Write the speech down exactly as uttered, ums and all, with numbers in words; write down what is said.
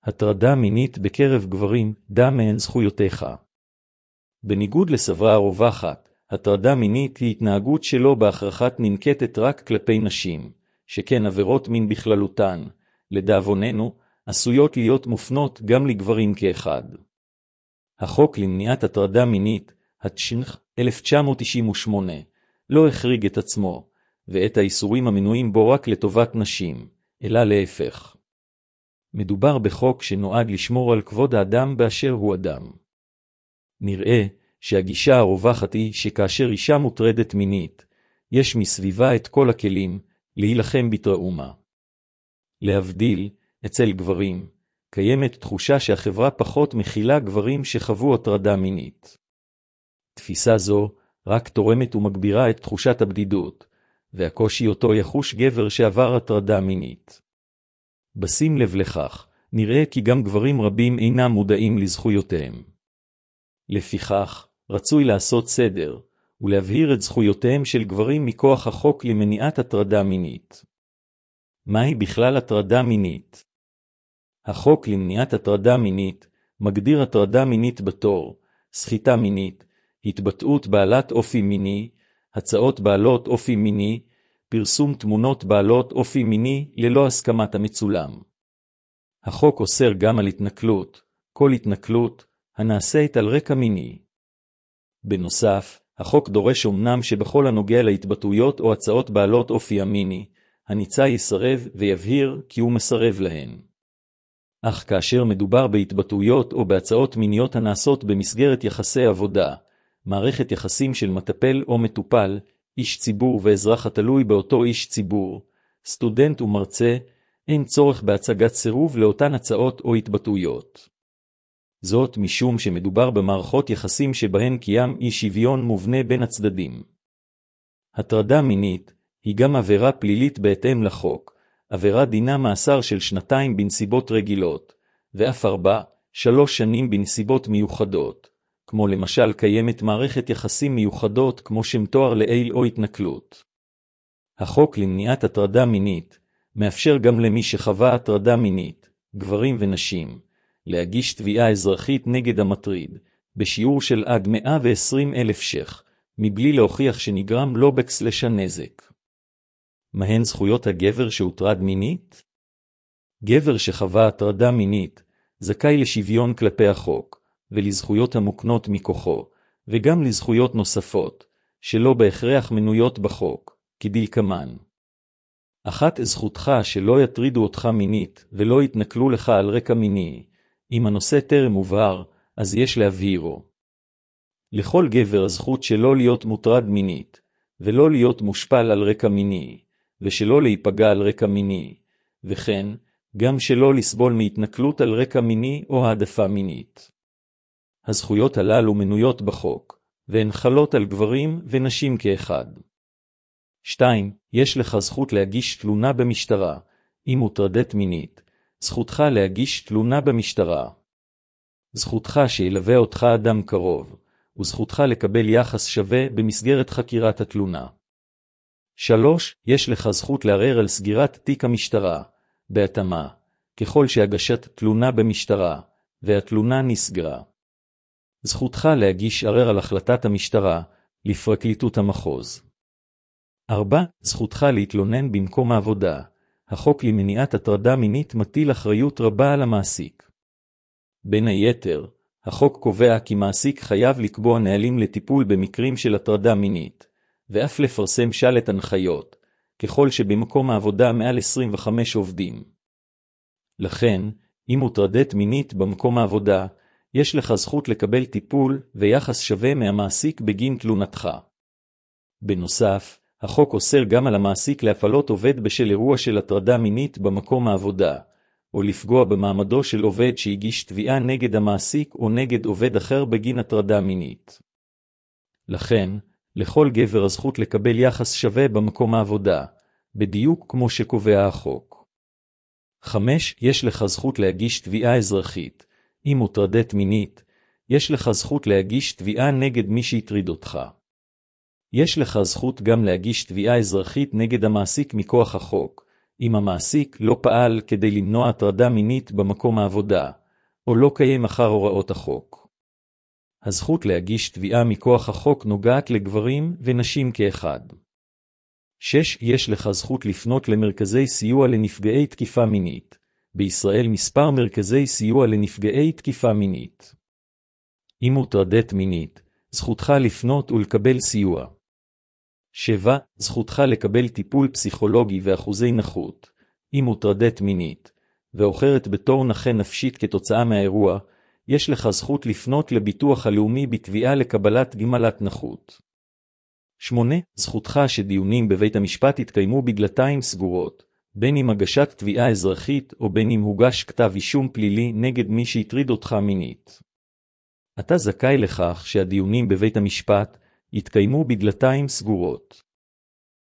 הטרדה מינית בקרב גברים, דע מהן זכויותיך. בניגוד לסברה הרווחת, הטרדה מינית היא התנהגות שלא בהכרחת ננקטת רק כלפי נשים, שכן עבירות מין בכללותן, לדאבוננו, עשויות להיות מופנות גם לגברים כאחד. החוק למניעת הטרדה מינית, התש"ך אלף תשע מאות תשעים ושמונה, לא החריג את עצמו, ואת האיסורים המנויים בו רק לטובת נשים, אלא להפך. מדובר בחוק שנועד לשמור על כבוד האדם באשר הוא אדם. נראה שהגישה הרווחת היא שכאשר אישה מוטרדת מינית, יש מסביבה את כל הכלים להילחם בטראומה. להבדיל, אצל גברים, קיימת תחושה שהחברה פחות מכילה גברים שחוו הטרדה מינית. תפיסה זו רק תורמת ומגבירה את תחושת הבדידות, והקושי אותו יחוש גבר שעבר הטרדה מינית. בשים לב לכך, נראה כי גם גברים רבים אינם מודעים לזכויותיהם. לפיכך, רצוי לעשות סדר, ולהבהיר את זכויותיהם של גברים מכוח החוק למניעת הטרדה מינית. מהי בכלל הטרדה מינית? החוק למניעת הטרדה מינית מגדיר הטרדה מינית בתור סחיטה מינית, התבטאות בעלת אופי מיני, הצעות בעלות אופי מיני, פרסום תמונות בעלות אופי מיני ללא הסכמת המצולם. החוק אוסר גם על התנכלות, כל התנכלות הנעשית על רקע מיני. בנוסף, החוק דורש אומנם שבכל הנוגע להתבטאויות או הצעות בעלות אופי המיני, הניצה יסרב ויבהיר כי הוא מסרב להן. אך כאשר מדובר בהתבטאויות או בהצעות מיניות הנעשות במסגרת יחסי עבודה, מערכת יחסים של מטפל או מטופל, איש ציבור ואזרח התלוי באותו איש ציבור, סטודנט ומרצה, אין צורך בהצגת סירוב לאותן הצעות או התבטאויות. זאת משום שמדובר במערכות יחסים שבהן קיים אי שוויון מובנה בין הצדדים. הטרדה מינית היא גם עבירה פלילית בהתאם לחוק, עבירה דינה מאסר של שנתיים בנסיבות רגילות, ואף ארבע, שלוש שנים בנסיבות מיוחדות, כמו למשל קיימת מערכת יחסים מיוחדות כמו שם תואר לעיל או התנכלות. החוק למניעת הטרדה מינית מאפשר גם למי שחווה הטרדה מינית, גברים ונשים, להגיש תביעה אזרחית נגד המטריד, בשיעור של עד מאה ועשרים אלף ש"ח, מבלי להוכיח שנגרם לו בקסלש הנזק. מהן זכויות הגבר שהוטרד מינית? גבר שחווה הטרדה מינית זכאי לשוויון כלפי החוק, ולזכויות המוקנות מכוחו, וגם לזכויות נוספות, שלא בהכרח מנויות בחוק, כדלקמן. אחת, זכותך שלא יטרידו אותך מינית, ולא יתנכלו לך על רקע מיני. אם הנושא טרם מובהר, אז יש להבהירו. לכל גבר הזכות שלא להיות מוטרד מינית, ולא להיות מושפל על רקע מיני, ושלא להיפגע על רקע מיני, וכן, גם שלא לסבול מהתנכלות על רקע מיני או העדפה מינית. הזכויות הללו מנויות בחוק, והן חלות על גברים ונשים כאחד. שתיים. יש לך זכות להגיש תלונה במשטרה, אם הוטרדת מינית, זכותך להגיש תלונה במשטרה. זכותך שילווה אותך אדם קרוב, וזכותך לקבל יחס שווה במסגרת חקירת התלונה. שלוש. יש לך זכות לערער על סגירת תיק המשטרה, בהתאמה, ככל שהגשת תלונה במשטרה, והתלונה נסגרה. זכותך להגיש ערער על החלטת המשטרה, לפרקליטות המחוז. ארבע. זכותך להתלונן במקום העבודה. החוק למניעת הטרדה מינית מטיל אחריות רבה על המעסיק. בין היתר, החוק קובע כי מעסיק חייב לקבוע נהלים לטיפול במקרים של הטרדה מינית, ואף לפרסם שלט הנחיות, ככל שבמקום העבודה מעל עשרים וחמישה עובדים. לכן, אם הוטרדת מינית במקום העבודה, יש לך זכות לקבל טיפול ויחס שווה מהמעסיק בגין תלונתך. בנוסף, החוק אוסר גם על המעסיק להפלות עובד בשל אירוע של הטרדה מינית במקום העבודה, או לפגוע במעמדו של עובד שהגיש תביעה נגד המעסיק או נגד עובד אחר בגין הטרדה מינית. לכן, לכל גבר הזכות לקבל יחס שווה במקום העבודה, בדיוק כמו שקובע החוק. חמש. יש לך זכות להגיש תביעה אזרחית. אם הוטרדת מינית, יש לך זכות להגיש תביעה נגד מי שהטריד אותך. יש לך זכות גם להגיש תביעה אזרחית נגד המעסיק מכוח החוק, אם המעסיק לא פעל כדי למנוע הטרדה מינית במקום העבודה, או לא קיים אחר הוראות החוק. הזכות להגיש תביעה מכוח החוק נוגעת לגברים ונשים כאחד. שש. יש לך זכות לפנות למרכזי סיוע לנפגעי תקיפה מינית. בישראל מספר מרכזי סיוע לנפגעי תקיפה מינית. אם הוטרדת מינית, זכותך לפנות ולקבל סיוע. שבע. זכותך לקבל טיפול פסיכולוגי ואחוזי נכות. אם הוטרדת מינית, ואוחרת בתור נכה נפשית כתוצאה מהאירוע, יש לך זכות לפנות לביטוח הלאומי בתביעה לקבלת גמלת נכות. שמונה. זכותך שדיונים בבית המשפט יתקיימו בדלתיים סגורות, בין אם הגשת תביעה אזרחית או בין אם הוגש כתב אישום פלילי נגד מי שהטריד אותך מינית. אתה זכאי לכך שהדיונים בבית המשפט יתקיימו בדלתיים סגורות.